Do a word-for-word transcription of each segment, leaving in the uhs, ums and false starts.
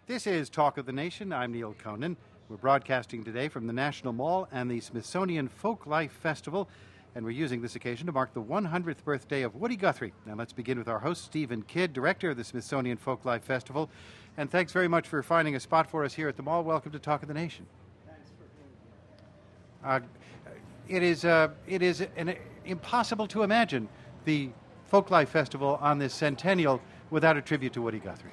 This is Talk of the Nation. I'm Neil Conan. We're broadcasting today from the National Mall and the Smithsonian Folk Life Festival, and we're using this occasion to mark the one hundredth birthday of Woody Guthrie. Now let's begin with our host, Stephen Kidd, director of the Smithsonian Folk Life Festival. And thanks very much for finding a spot for us here at the mall. Welcome to Talk of the Nation. Thanks for being Uh, here. it is, uh, it is an, impossible to imagine the Folk Life Festival on this centennial without a tribute to Woody Guthrie.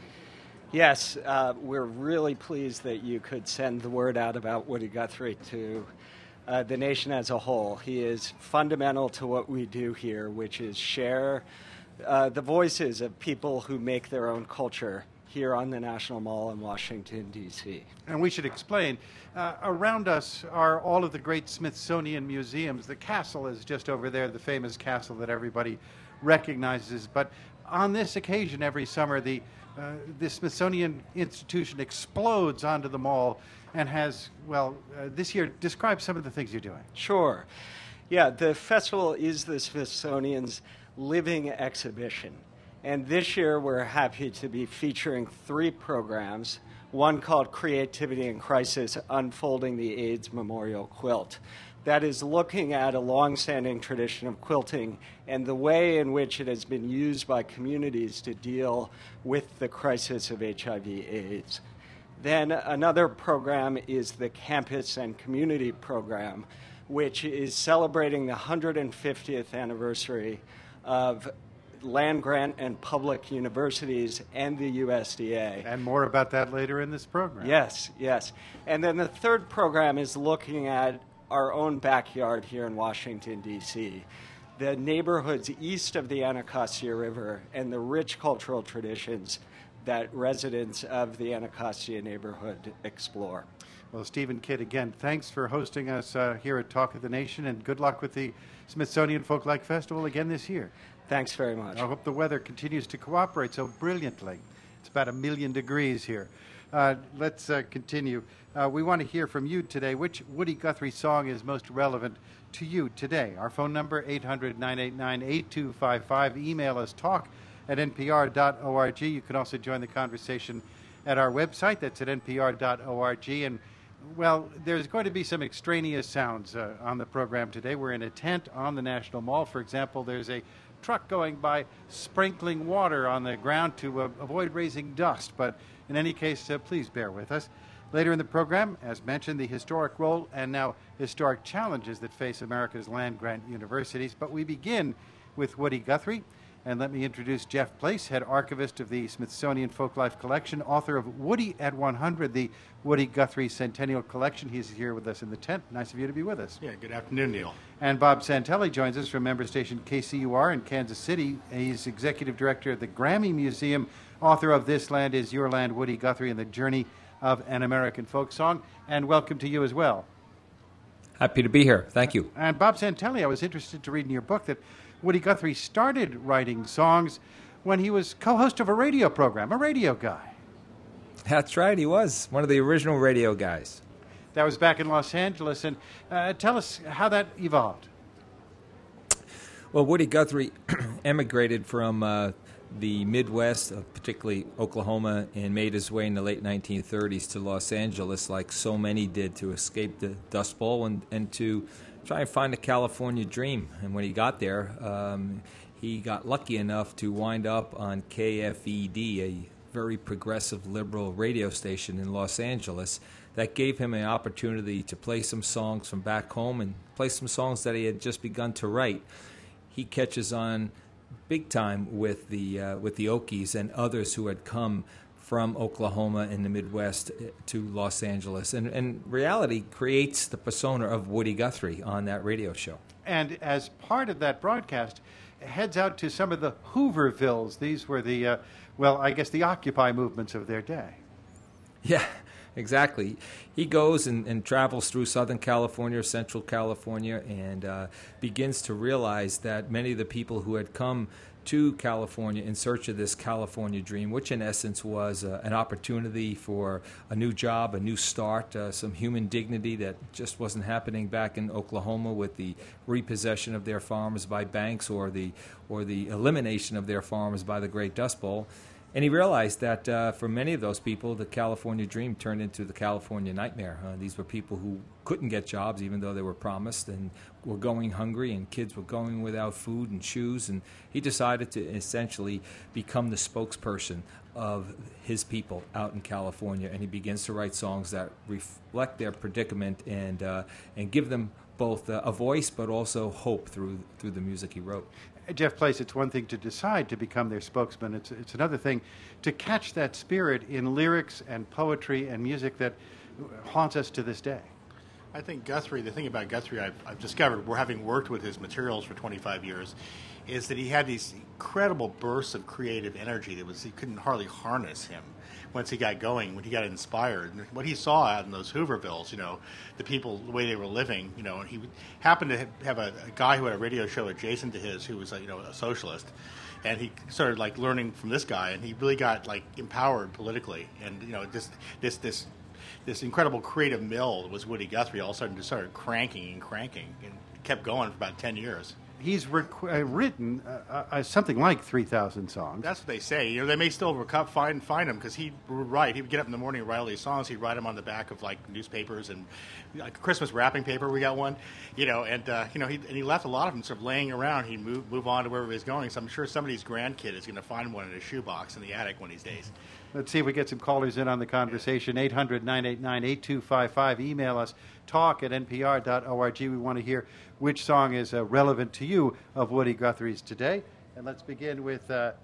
Yes, uh, we're really pleased that you could send the word out about Woody Guthrie to uh, the nation as a whole. He is fundamental to what we do here, which is share uh, the voices of people who make their own culture here on the National Mall in Washington, D C. And we should explain, uh, around us are all of the great Smithsonian museums. The castle is just over there, the famous castle that everybody recognizes. But on this occasion every summer, the Uh, the Smithsonian Institution explodes onto the mall and has, well, uh, this year, describe some of the things you're doing. Sure. Yeah, the festival is the Smithsonian's living exhibition. And this year we're happy to be featuring three programs, one called Creativity in Crisis, Unfolding the AIDS Memorial Quilt. That is looking at a long-standing tradition of quilting and the way in which it has been used by communities to deal with the crisis of H I V AIDS. Then another program is the Campus and Community Program, which is celebrating the one hundred fiftieth anniversary of land-grant and public universities and the U S D A. And more about that later in this program. Yes, yes. And then the third program is looking at our own backyard here in Washington, D C, the neighborhoods east of the Anacostia River and the rich cultural traditions that residents of the Anacostia neighborhood explore. Well, Stephen Kidd, again, thanks for hosting us uh, here at Talk of the Nation, and good luck with the Smithsonian Folk Life Festival again this year. Thanks very much. I hope the weather continues to cooperate so brilliantly. It's about a million degrees here. Uh, let's uh, continue. Uh, we want to hear from you today. Which Woody Guthrie song is most relevant to you today? Our phone number, eight hundred, nine eight nine, eight two five five. Email us, talk at n p r dot org. You can also join the conversation at our website. That's at n p r dot org. And, well, there's going to be some extraneous sounds uh, on the program today. We're in a tent on the National Mall. For example, there's a truck going by sprinkling water on the ground to uh, avoid raising dust. But in any case, uh, please bear with us. Later in the program, as mentioned, the historic role and now historic challenges that face America's land-grant universities. But we begin with Woody Guthrie. And let me introduce Jeff Place, head archivist of the Smithsonian Folklife Collection, author of Woody at one hundred, the Woody Guthrie Centennial Collection. He's here with us in the tent. Nice of you to be with us. Yeah, good afternoon, Neil. And Bob Santelli joins us from member station K C U R in Kansas City. He's executive director of the Grammy Museum, author of This Land Is Your Land, Woody Guthrie and the Journey of an American Folk Song. And welcome to you as well. Happy to be here. Thank you. And Bob Santelli, I was interested to read in your book that Woody Guthrie started writing songs when he was co-host of a radio program, a radio guy. That's right, he was one of the original radio guys. That was back in Los Angeles. And uh, tell us how that evolved. Well, Woody Guthrie emigrated from uh, the Midwest, uh, particularly Oklahoma, and made his way in the late nineteen thirties to Los Angeles, like so many did, to escape the Dust Bowl and, and to try and find a California dream. And when he got there, um, he got lucky enough to wind up on K F E D, a very progressive liberal radio station in Los Angeles that gave him an opportunity to play some songs from back home and play some songs that he had just begun to write. He catches on big time with the uh, with the Okies and others who had come from Oklahoma and the Midwest to Los Angeles, and, and reality creates the persona of Woody Guthrie on that radio show. And as part of that broadcast, heads out to some of the Hoovervilles. These were the, uh, well, I guess the Occupy movements of their day. Yeah, exactly. He goes and, and travels through Southern California, Central California, and uh, begins to realize that many of the people who had come to California in search of this California dream, which in essence was uh, an opportunity for a new job, a new start, uh, some human dignity that just wasn't happening back in Oklahoma with the repossession of their farms by banks or the or the elimination of their farms by the Great Dust Bowl. And he realized that uh, for many of those people, the California dream turned into the California nightmare. Uh, these were people who couldn't get jobs even though they were promised, and were going hungry, and kids were going without food and shoes. And he decided to essentially become the spokesperson of his people out in California. And he begins to write songs that reflect their predicament and uh, and give them both uh, a voice but also hope through through the music he wrote. Jeff Place, it's one thing to decide to become their spokesman. It's, it's another thing to catch that spirit in lyrics and poetry and music that haunts us to this day. I think Guthrie, the thing about Guthrie I've, I've discovered, we're having worked with his materials for twenty-five years, is that he had these incredible bursts of creative energy that was, he couldn't hardly harness him once he got going, when he got inspired. And what he saw out in those Hoovervilles, you know, the people, the way they were living, you know, and he happened to have a, a guy who had a radio show adjacent to his who was, a, you know, a socialist. And he started, like, learning from this guy, and he really got, like, empowered politically. And, you know, this this this this incredible creative mill that was Woody Guthrie all of a sudden just started cranking and cranking and kept going for about ten years. He's rec- uh, written uh, uh, something like three thousand songs. That's what they say. You know, they may still reco- find find him because he would write. He would get up in the morning and write all these songs. He'd write them on the back of like newspapers and like Christmas wrapping paper. We got one, you know, and uh, you know, he and he left a lot of them sort of laying around. He'd move move on to wherever he was going. So I'm sure somebody's grandkid is going to find one in a shoebox in the attic one of these days. Let's see if we get some callers in on the conversation. eight hundred, nine eight nine, eight two five five. Email us, talk at n p r dot org. We want to hear which song is uh, relevant to you of Woody Guthrie's today. And let's begin with uh,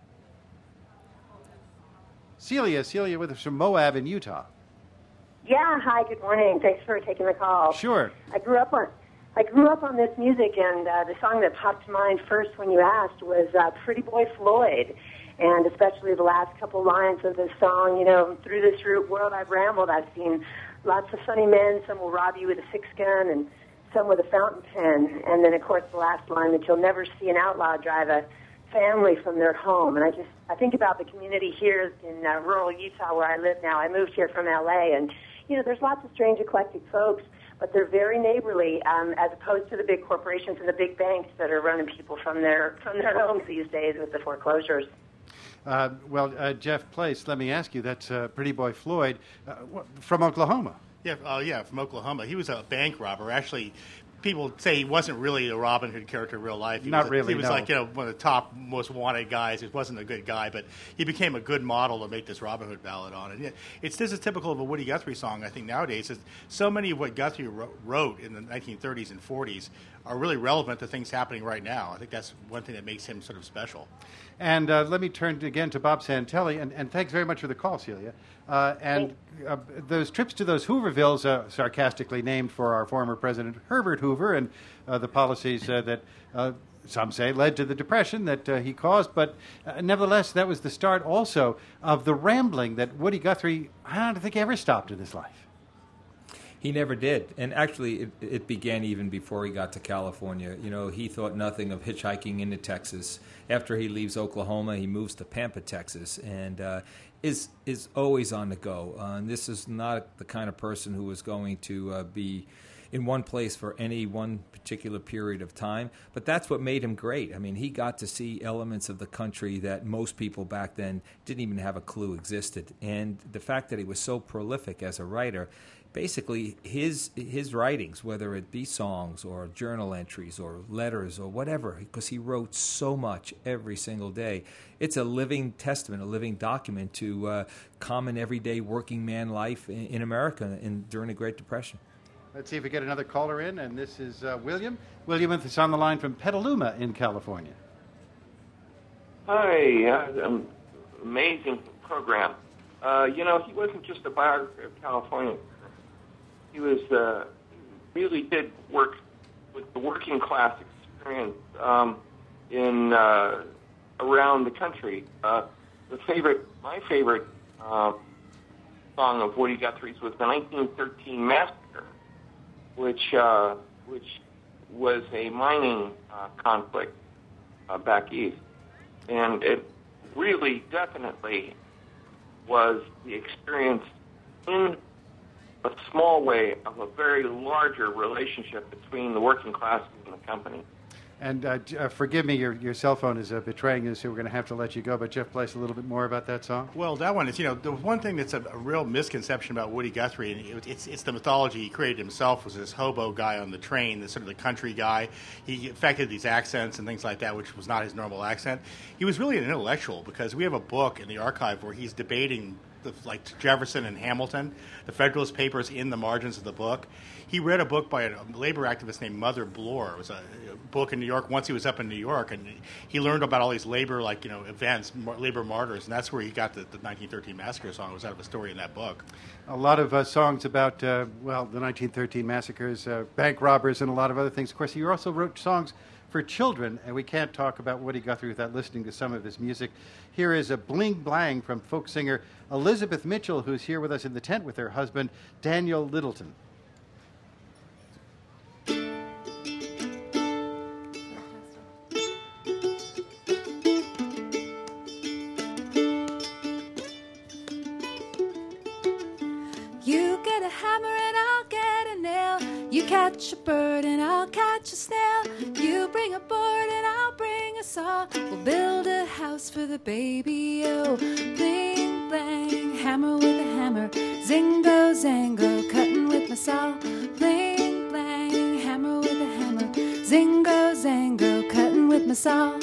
Celia. Celia with us from Moab in Utah. Yeah, hi, good morning. Thanks for taking the call. Sure. I grew up on I grew up on this music, and uh, the song that popped to mind first when you asked was uh, Pretty Boy Floyd. And especially the last couple lines of this song, you know, through this world I've rambled, I've seen lots of funny men. Some will rob you with a six-gun and some with a fountain pen. And then, of course, the last line, that you'll never see an outlaw drive a family from their home. And I just, I think about the community here in uh, rural Utah where I live now. I moved here from L A, and, you know, there's lots of strange, eclectic folks, but they're very neighborly, um, as opposed to the big corporations and the big banks that are running people from their, from their homes these days with the foreclosures. Uh, well, uh, Jeff Place, let me ask you, that's uh, Pretty Boy Floyd uh, from Oklahoma. Yeah, uh, yeah, from Oklahoma. He was a bank robber. Actually, people say he wasn't really a Robin Hood character in real life. He Not was a, really, He was no. like, you know, one of the top, most wanted guys. He wasn't a good guy, but he became a good model to make this Robin Hood ballad on. And it's this is typical of a Woody Guthrie song, I think, nowadays. Is so many of what Guthrie wrote in the nineteen thirties and forties are really relevant to things happening right now. I think that's one thing that makes him sort of special. And uh, let me turn to, again to Bob Santelli, and, and thanks very much for the call, Celia. Uh, and uh, those trips to those Hoovervilles, uh, sarcastically named for our former President Herbert Hoover, and uh, the policies uh, that uh, some say led to the Depression that uh, he caused, but uh, nevertheless, that was the start also of the rambling that Woody Guthrie, I don't think, ever stopped in his life. He never did. And actually, it, it began even before he got to California. You know, he thought nothing of hitchhiking into Texas. After he leaves Oklahoma, he moves to Pampa, Texas, and uh, is is always on the go. Uh, and this is not the kind of person who is going to uh, be in one place for any one particular period of time. But that's what made him great. I mean, he got to see elements of the country that most people back then didn't even have a clue existed. And the fact that he was so prolific as a writer, basically his his writings, whether it be songs or journal entries or letters or whatever, because he wrote so much every single day, it's a living testament, a living document to uh, common everyday working man life in, in America in, during the Great Depression. Let's see if we get another caller in, and this is uh, William. William is on the line from Petaluma in California. Hi, uh, um, amazing program. Uh, you know, he wasn't just a biographer of California. He was uh, really did work with the working class experience um, in uh, around the country. Uh, the favorite, my favorite uh, song of Woody Guthrie's was the nineteen thirteen Massacre, which uh, which was a mining uh, conflict uh, back east, and it really definitely was the experience in a small way of a very larger relationship between the working classes and the company. And uh, j- uh, forgive me, your, your cell phone is uh, betraying us, so we're going to have to let you go. But Jeff Place, a little bit more about that song? Well, that one is, you know, the one thing that's a, a real misconception about Woody Guthrie, and it, it's, it's the mythology he created himself, was this hobo guy on the train, this sort of the country guy. He affected these accents and things like that, which was not his normal accent. He was really an intellectual, because we have a book in the archive where he's debating the, like Jefferson and Hamilton, the Federalist Papers in the margins of the book. He read a book by a labor activist named Mother Bloor. It was a, a book in New York once he was up in New York, and he learned about all these labor, like, you know, events, mar- labor martyrs, and that's where he got the, the nineteen thirteen Massacre song. It was out of a story in that book. A lot of uh, songs about, uh, well, the nineteen thirteen massacres, uh, bank robbers, and a lot of other things. Of course, he also wrote songs for children, and we can't talk about Woody Guthrie without listening to some of his music. Here is a Bling Blang from folk singer Elizabeth Mitchell, who's here with us in the tent with her husband, Daniel Littleton. You get a hammer and I'll get a nail. You catch a bird and I'll catch a snail. You bring a board and I'll bring a saw. We'll build a house for the baby, oh. Bling, blang, hammer with a hammer. Zingo, zango, cutting with my saw. Bling, blang, hammer with a hammer. Zingo, zango, cutting with my saw.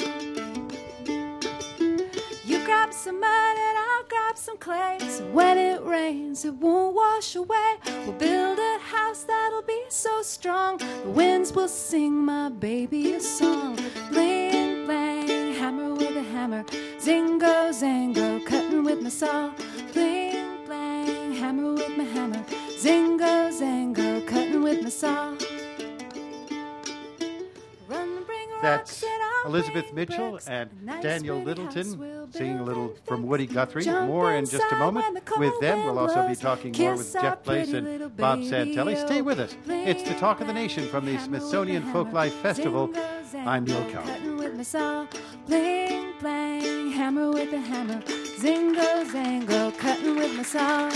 You grab some mud and I'll grab some clay. So when it rains, it won't wash away. We'll build a house that'll be so strong. The winds will sing my baby a song. Bling, blang, hammer with a hammer. Zingo, zango, cutting with my saw. Bling, blang, hammer with my hammer. Zingo, zango, cutting with my saw. Run, bring That's rocks and I'll Elizabeth bring Mitchell bricks. and A nice Daniel pretty house Littleton we'll singing a build little and from fix. Woody Guthrie. Jump More in just a inside moment when the cold with them. We'll wind also be blows. talking more Kiss with our Jeff Place pretty and little Bob baby, Santelli. Stay oh. with us. It's the Talk of the Nation from the Hammer with a Smithsonian hammer. Folklife Festival. Zingo, I'm Neil zango, Cohen. cutting with my saw. Bling, blang, hammer with a hammer. Zingo, zango, cutting with my saw.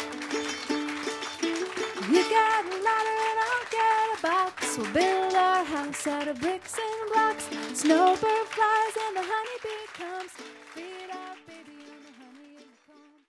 You got a ladder and I'll get a box. We'll build our house out of bricks and blocks. Snowbird flies and the honeybee comes. Feed our baby on the honey in the comb.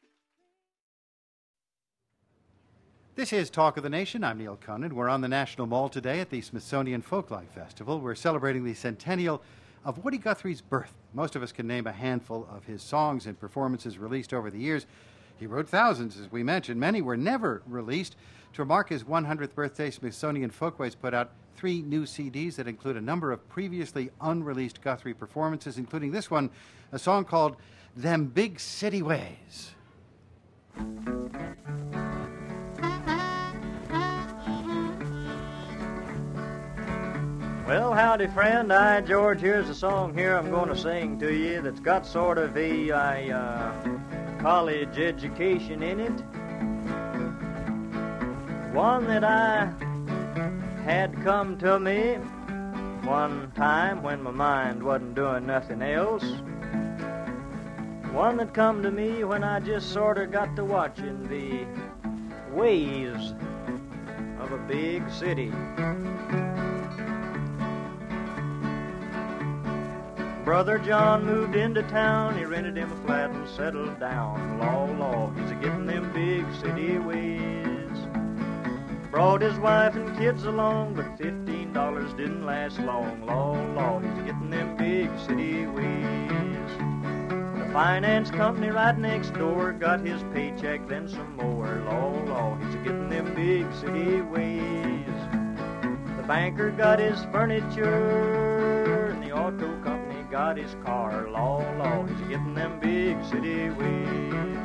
This is Talk of the Nation. I'm Neil Conan. We're on the National Mall today at the Smithsonian Folklife Festival. We're celebrating the centennial of Woody Guthrie's birth. Most of us can name a handful of his songs and performances released over the years. He wrote thousands, as we mentioned. Many were never released. To mark his one hundredth birthday, Smithsonian Folkways put out three new C Ds that include a number of previously unreleased Guthrie performances, including this one, a song called Them Big City Ways. Well, howdy, friend. I, George, here's a song here I'm going to sing to you that's got sort of a, a uh, college education in it. One that I had come to me one time when my mind wasn't doing nothing else. One that come to me when I just sort of got to watching the ways of a big city. Brother John moved into town, he rented him a flat and settled down. Law, law, he's a getting them big city ways. Brought his wife and kids along, but fifteen dollars didn't last long. Law, law, he's a getting them big city ways. The finance company right next door got his paycheck, then some more. Law, law, he's a getting them big city ways. The banker got his furniture, and the auto company got his car. Law, law, he's getting them big city ways.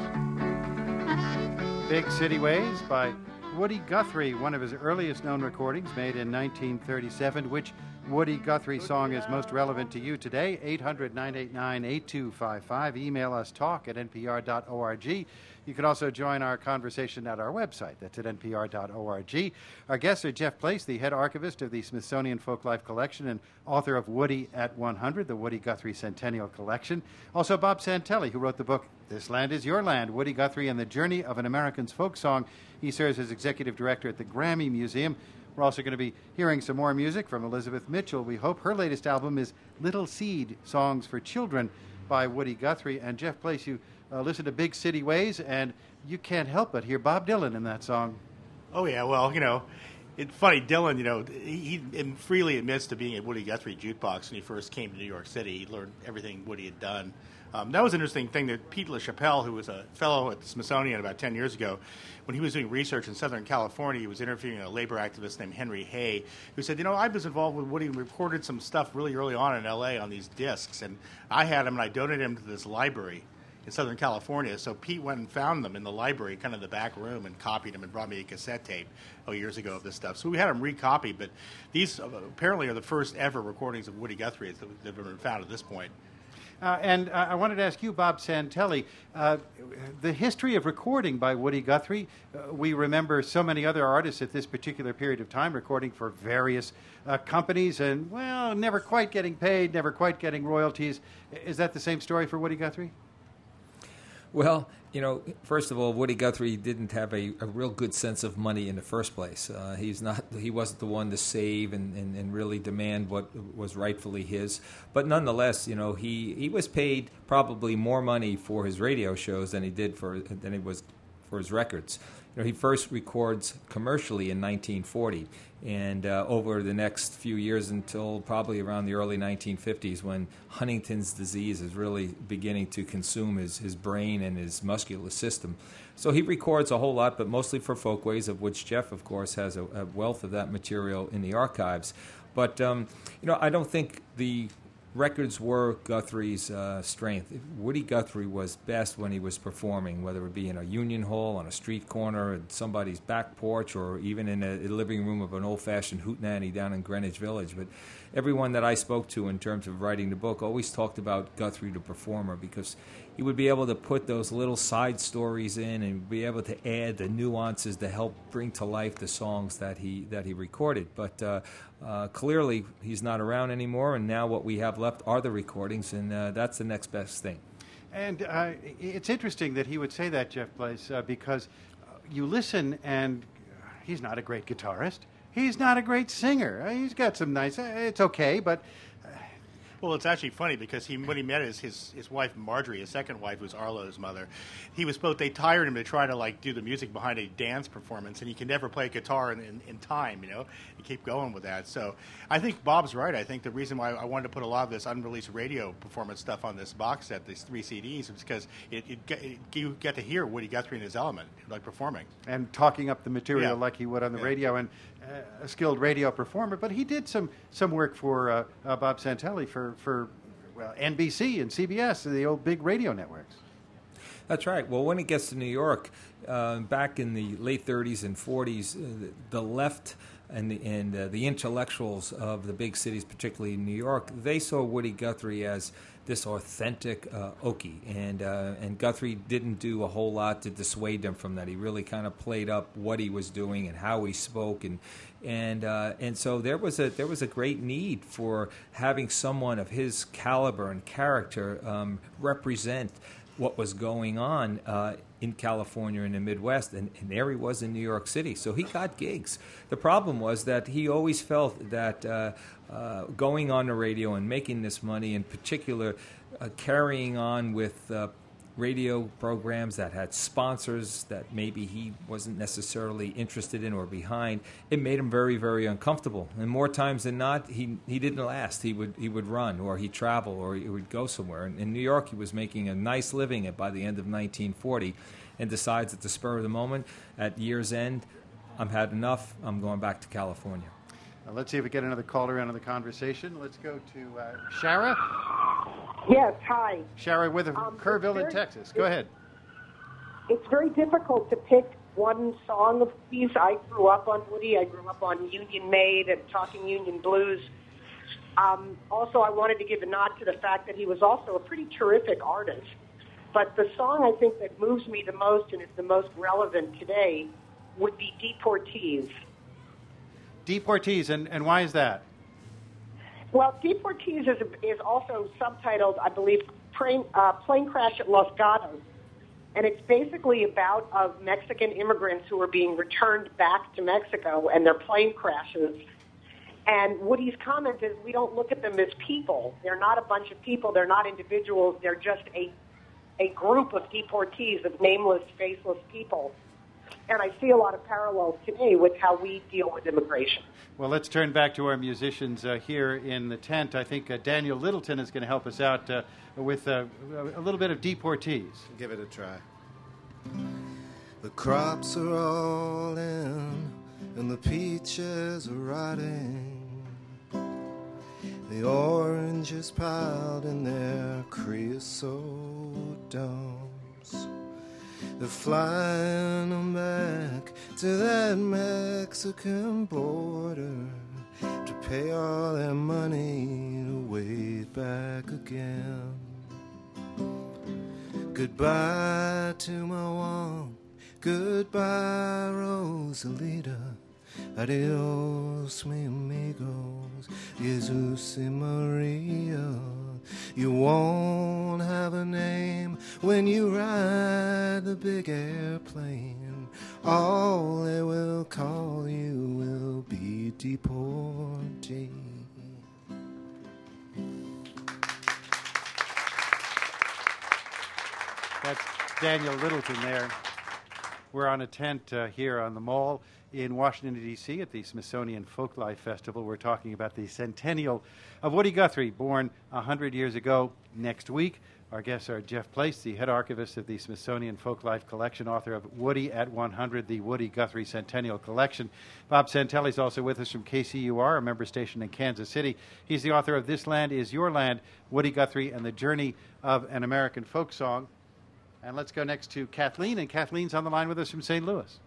Big City Ways by Woody Guthrie, one of his earliest known recordings made in nineteen thirty-seven. Which Woody Guthrie song is most relevant to you today? eight hundred, nine eight nine, eight two five five. Email us talk at n p r dot org. You can also join our conversation at our website. That's at n p r dot org. Our guests are Jeff Place, the head archivist of the Smithsonian Folklife Collection and author of Woody at one hundred, the Woody Guthrie Centennial Collection. Also Bob Santelli, who wrote the book This Land Is Your Land, Woody Guthrie and the Journey of an American's Folk Song. He serves as executive director at the Grammy Museum. We're also going to be hearing some more music from Elizabeth Mitchell. We hope her latest album is Little Seed, Songs for Children by Woody Guthrie. And Jeff Place, you uh, listen to Big City Ways, and you can't help but hear Bob Dylan in that song. Oh, yeah, well, you know, it's funny, Dylan, you know, he, he freely admits to being at Woody Guthrie Jukebox when he first came to New York City. He learned everything Woody had done. Um, that was an interesting thing that Pete LaChapelle, who was a fellow at the Smithsonian about ten years ago, when he was doing research in Southern California, he was interviewing a labor activist named Henry Hay, who said, you know, I was involved with Woody and recorded some stuff really early on in L A on these discs, and I had them and I donated them to this library in Southern California. So Pete went and found them in the library, kind of the back room, and copied them and brought me a cassette tape oh, years ago of this stuff. So we had them recopied, but these uh, apparently are the first ever recordings of Woody Guthrie that have been found at this point. Uh, and uh, I wanted to ask you, Bob Santelli, uh, the history of recording by Woody Guthrie. Uh, we remember so many other artists at this particular period of time recording for various uh, companies and, well, never quite getting paid, never quite getting royalties. Is that the same story for Woody Guthrie? Well, you know, first of all, Woody Guthrie didn't have a, a real good sense of money in the first place. Uh, he's not, he wasn't the one to save and, and, and really demand what was rightfully his. But nonetheless, you know, he, he was paid probably more money for his radio shows than he did for than he was for his records. You know, he first records commercially in nineteen forty, and uh, over the next few years until probably around the early nineteen fifties, when Huntington's disease is really beginning to consume his, his brain and his muscular system. So he records a whole lot, but mostly for Folkways, of which Jeff, of course, has a, a wealth of that material in the archives. But, um, you know, I don't think the records were Guthrie's uh, strength. Woody Guthrie was best when he was performing, whether it be in a union hall, on a street corner, at somebody's back porch, or even in a, a living room of an old-fashioned hootenanny down in Greenwich Village. But everyone that I spoke to in terms of writing the book always talked about Guthrie the performer, because he would be able to put those little side stories in and be able to add the nuances to help bring to life the songs that he that he recorded. But uh, uh, clearly, he's not around anymore, and now what we have left are the recordings, and uh, that's the next best thing. And uh, it's interesting that he would say that, Jeff Place, uh, because you listen, and he's not a great guitarist. He's not a great singer. He's got some nice, it's okay, but... Well, it's actually funny because he, when he met his, his his wife Marjorie, his second wife, who's Arlo's mother, he was both. They hired him to try to like do the music behind a dance performance, and he can never play guitar in, in, in time, you know. You keep going with that. So I think Bob's right. I think the reason why I wanted to put a lot of this unreleased radio performance stuff on this box set, these three C Ds, is because it, it, it, you get to hear Woody Guthrie in his element, like performing and talking up the material yeah. like he would on the yeah. radio, and uh, a skilled radio performer. But he did some some work for uh, uh, Bob Santelli for for. Well, N B C and C B S, the old big radio networks. That's right. Well, when it gets to New York, uh, back in the late thirties and forties, uh, the, the left and the, and uh, the intellectuals of the big cities, particularly in New York, they saw Woody Guthrie as this authentic uh, Okie, and uh, and Guthrie didn't do a whole lot to dissuade them from that. He really kind of played up what he was doing and how he spoke, and and uh, and so there was a there was a great need for having someone of his caliber and character um, represent what was going on uh, in California and the Midwest, and, and there he was in New York City. So he got gigs. The problem was that he always felt that uh, uh, going on the radio and making this money, in particular uh, carrying on with uh, radio programs that had sponsors that maybe he wasn't necessarily interested in or behind, it made him very, very uncomfortable. And more times than not, he he didn't last. He would he would run, or he'd travel, or he would go somewhere. And in New York, he was making a nice living at, by the end of nineteen forty, and decides at the spur of the moment, at year's end, I've had enough, I'm going back to California. Now let's see if we get another caller into the conversation. Let's go to uh, Shara. Yes, hi. Shara with Um, Kerrville very, in Texas. Go ahead. It's very difficult to pick one song of these. I grew up on Woody. I grew up on Union Maid and Talking Union Blues. Um, also, I wanted to give a nod to the fact that he was also a pretty terrific artist. But the song I think that moves me the most and is the most relevant today would be Deportees. Deportees, and, and why is that? Well, Deportees is, is also subtitled, I believe, Plane, uh, Plane Crash at Los Gatos. And it's basically about of Mexican immigrants who are being returned back to Mexico and their plane crashes. And Woody's comment is we don't look at them as people. They're not a bunch of people. They're not individuals. They're just a, a group of deportees, of nameless, faceless people. And I see a lot of parallels today with how we deal with immigration. Well, let's turn back to our musicians uh, here in the tent. I think uh, Daniel Littleton is going to help us out uh, with uh, a little bit of Deportees. Give it a try. The crops are all in, and the peaches are rotting. The oranges piled in their creosote domes. They're flying them back to that Mexican border to pay all their money to wait back again. Goodbye to my one, goodbye Rosalita. Adios, mi amigos, Jesus y Maria. You won't have a name when you ride the big airplane. All they will call you will be deportee. That's Daniel Littleton there. We're on a tent uh, here on the Mall in Washington, D C at the Smithsonian Folklife Festival. We're talking about the centennial of Woody Guthrie, born one hundred years ago next week. Our guests are Jeff Place, the head archivist of the Smithsonian Folklife Collection, author of Woody at one hundred, the Woody Guthrie Centennial Collection. Bob Santelli is also with us from K C U R, a member station in Kansas City. He's the author of This Land Is Your Land, Woody Guthrie and the Journey of an American Folk Song. And let's go next to Kathleen, and Kathleen's on the line with us from Saint Louis.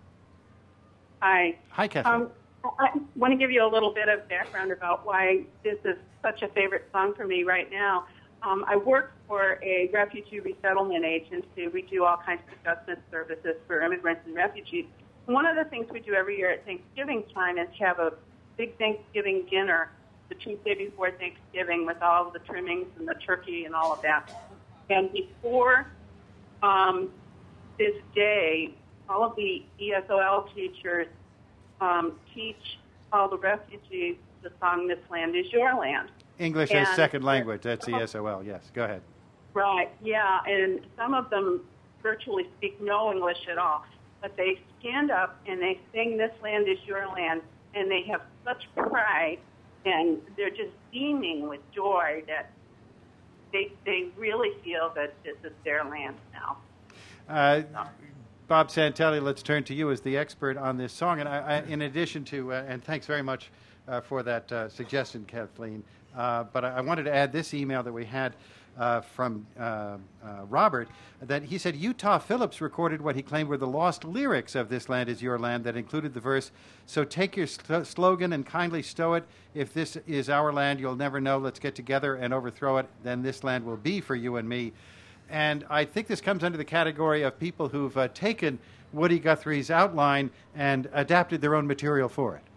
Hi. Hi, Kathleen. Um, I want to give you a little bit of background about why this is such a favorite song for me right now. Um, I work for a refugee resettlement agency. We do all kinds of adjustment services for immigrants and refugees. And one of the things we do every year at Thanksgiving time is have a big Thanksgiving dinner the Tuesday before Thanksgiving with all of the trimmings and the turkey and all of that. And before um, this day, all of the E S O L teachers um, teach all the refugees the song, This Land Is Your Land. English and as second language, that's E S O L, yes. Go ahead. Right, yeah, and some of them virtually speak no English at all. But they stand up and they sing This Land Is Your Land, and they have such pride, and they're just beaming with joy that they, they really feel that this is their land now. Uh, Bob Santelli, let's turn to you as the expert on this song. And I, I, in addition to, uh, and thanks very much uh, for that uh, suggestion, Kathleen, uh, but I, I wanted to add this email that we had uh, from uh, uh, Robert, that he said Utah Phillips recorded what he claimed were the lost lyrics of This Land Is Your Land that included the verse, so take your sl- slogan and kindly stow it. If this is our land, you'll never know. Let's get together and overthrow it. Then this land will be for you and me. And I think this comes under the category of people who've uh, taken Woody Guthrie's outline and adapted their own material for it.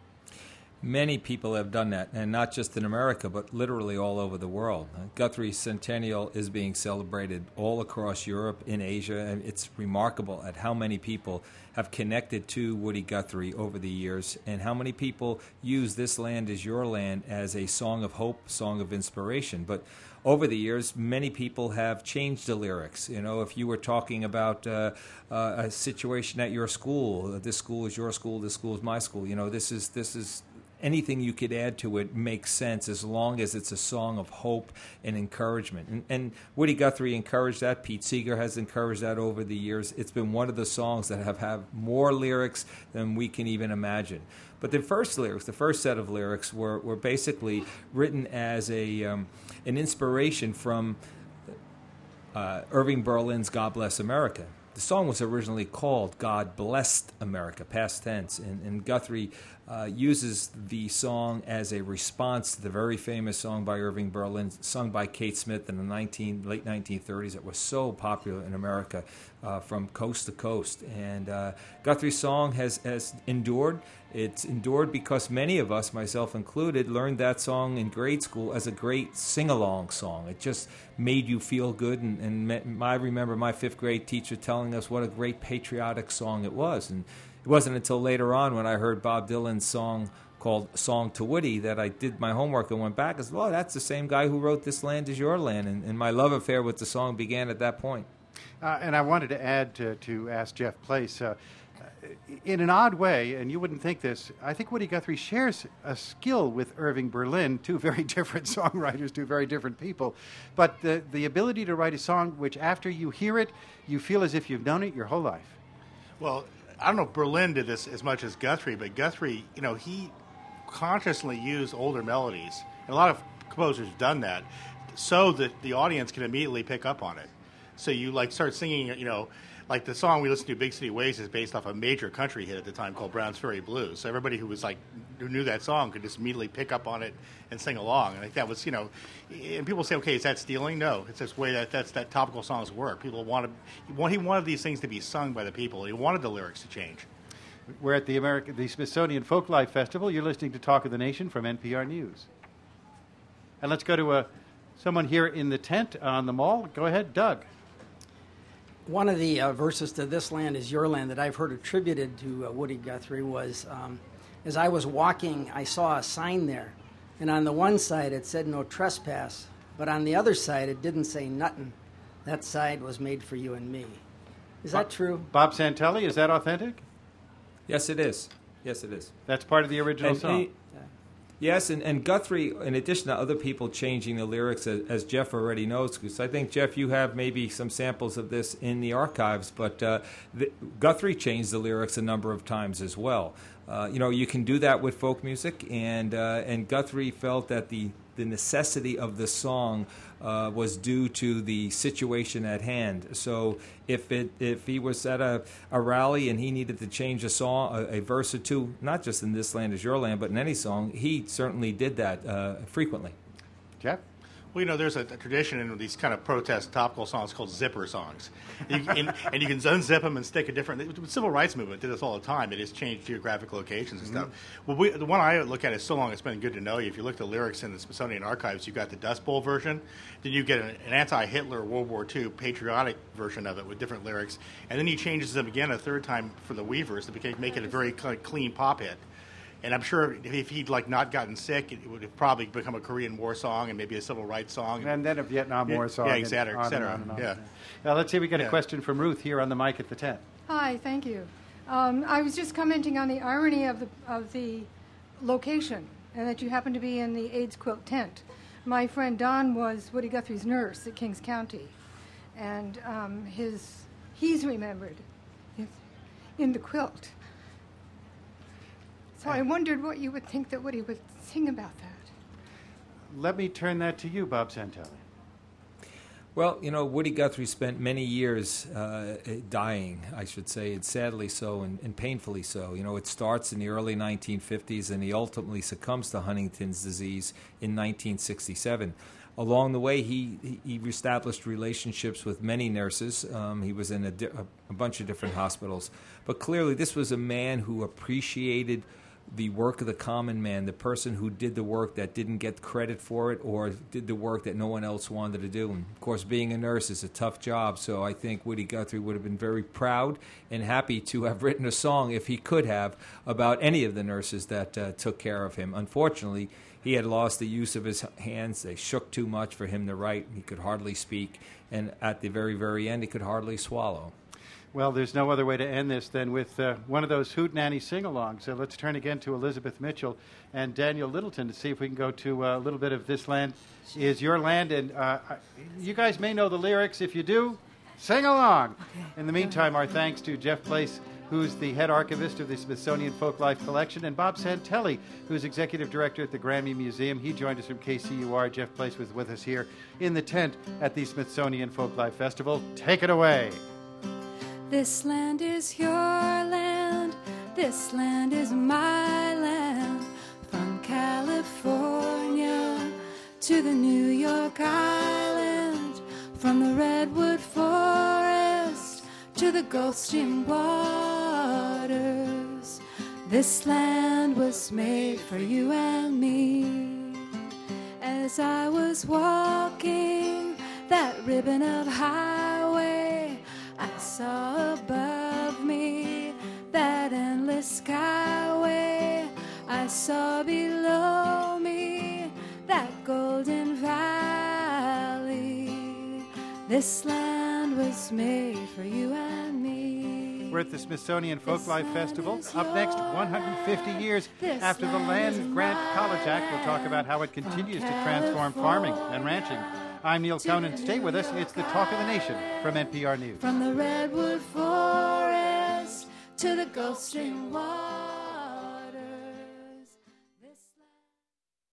Many people have done that, and not just in America, but literally all over the world. Guthrie's centennial is being celebrated all across Europe, in Asia, and it's remarkable at how many people have connected to Woody Guthrie over the years, and how many people use This Land Is Your Land as a song of hope, song of inspiration. But over the years, many people have changed the lyrics. You know, if you were talking about uh, uh, a situation at your school, this school is your school, this school is my school. You know, this is this is. Anything you could add to it makes sense as long as it's a song of hope and encouragement. And, and Woody Guthrie encouraged that. Pete Seeger has encouraged that over the years. It's been one of the songs that have had more lyrics than we can even imagine. But the first lyrics, the first set of lyrics, were, were basically written as a um, an inspiration from uh, Irving Berlin's God Bless America. The song was originally called God Blessed America, past tense, and, and Guthrie uh, uses the song as a response to the very famous song by Irving Berlin, sung by Kate Smith in the nineteen, late nineteen thirties that was so popular in America, uh, from coast to coast. And uh, Guthrie's song has, has endured. It's endured because many of us, myself included, learned that song in grade school as a great sing-along song. It just made you feel good, and, and I remember my fifth grade teacher telling us what a great patriotic song it was. And it wasn't until later on when I heard Bob Dylan's song called Song to Woody that I did my homework and went back and said, oh, that's the same guy who wrote This Land Is Your Land. And, and my love affair with the song began at that point. Uh, and I wanted to add to, to ask Jeff Place, uh, in an odd way, and you wouldn't think this, I think Woody Guthrie shares a skill with Irving Berlin, two very different songwriters, two very different people. But the, the ability to write a song which after you hear it, you feel as if you've known it your whole life. Well, I don't know if Berlin did this as much as Guthrie, but Guthrie, you know, he consciously used older melodies. And a lot of composers have done that so that the audience can immediately pick up on it. So you like start singing, you know, like the song we listened to, Big City Ways, is based off a major country hit at the time called Brown's Ferry Blues. So everybody who was like, who knew that song could just immediately pick up on it and sing along. And I think that was, you know, and people say, okay, is that stealing? No, it's this way that that's that topical songs work. People wanted, he wanted these things to be sung by the people. He wanted the lyrics to change. We're at the American, the Smithsonian Folklife Festival. You're listening to Talk of the Nation from N P R News. And let's go to uh, someone here in the tent on the mall. Go ahead, Doug. One of the uh, verses to This Land Is Your Land that I've heard attributed to uh, Woody Guthrie was, um, as I was walking, I saw a sign there. And on the one side it said no trespass, but on the other side it didn't say nothing. That side was made for you and me. Is that Bob, true? Bob Santelli, is that authentic? Yes, it is. Yes, it is. That's part of the original and, song. And, yes, and, and Guthrie, in addition to other people changing the lyrics, as, as Jeff already knows, because I think, Jeff, you have maybe some samples of this in the archives, but uh, the, Guthrie changed the lyrics a number of times as well. Uh, you know, you can do that with folk music, and uh, and Guthrie felt that the, the necessity of the song uh, was due to the situation at hand. So if it if he was at a, a rally and he needed to change a song, a, a verse or two, not just in This Land Is Your Land, but in any song, he certainly did that uh, frequently. Jeff? Well, you know, there's a, a tradition in these kind of protest topical songs called zipper songs. You, and, and you can unzip them and stick a different... The civil rights movement did this all the time. It just changed geographic locations and mm-hmm. stuff. Well, we, the one I look at is So Long It's Been Good to Know You. If you look at the lyrics in the Smithsonian Archives, you've got the Dust Bowl version. Then you get an, an anti-Hitler World War Two patriotic version of it with different lyrics. And then he changes them again a third time for the Weavers to became, make it a very kind of clean pop hit. And I'm sure if he'd like not gotten sick, it would have probably become a Korean War song and maybe a civil rights song. And then a Vietnam yeah, War song. Yeah, et cetera, et cetera. On and on and yeah. on. Now, let's see if we get yeah. a question from Ruth here on the mic at the tent. Hi, thank you. Um, I was just commenting on the irony of the of the location and that you happen to be in the AIDS quilt tent. My friend Don was Woody Guthrie's nurse at Kings County, and um, his he's remembered in the quilt. So I wondered what you would think that Woody would sing about that. Let me turn that to you, Bob Santelli. Well, you know, Woody Guthrie spent many years uh, dying, I should say, and sadly so, and, and painfully so. You know, it starts in the early nineteen fifties, and he ultimately succumbs to Huntington's disease in nineteen sixty-seven. Along the way, he, he established relationships with many nurses. Um, he was in a, di- a bunch of different hospitals. But clearly, this was a man who appreciated the work of the common man, the person who did the work that didn't get credit for it or did the work that no one else wanted to do. And, of course, being a nurse is a tough job, so I think Woody Guthrie would have been very proud and happy to have written a song, if he could have, about any of the nurses that uh, took care of him. Unfortunately, he had lost the use of his hands. They shook too much for him to write. He could hardly speak, and at the very, very end, he could hardly swallow. Well, there's no other way to end this than with uh, one of those Hootenanny sing-alongs. So let's turn again to Elizabeth Mitchell and Daniel Littleton to see if we can go to uh, a little bit of This Land Is Your Land. And uh, you guys may know the lyrics. If you do, sing along. Okay. In the meantime, our thanks to Jeff Place, who's the head archivist of the Smithsonian Folklife Collection, and Bob Santelli, who's executive director at the Grammy Museum. He joined us from K C U R. Jeff Place was with us here in the tent at the Smithsonian Folklife Festival. Take it away. This land is your land, this land is my land, from California to the New York Island, from the redwood forest to the Gulf Stream waters. This land was made for you and me. As I was walking that ribbon of highway, I saw above me that endless skyway. I saw below me that golden valley. This land was made for you and me. We're at the Smithsonian Folklife Festival. Up next, one hundred fifty years after the Land Grant College Act, we'll talk about how it continues to transform farming and ranching. I'm Neil Conan. Stay with us. It's the Talk of the Nation from N P R News. From the redwood forest to the Gulf Stream water.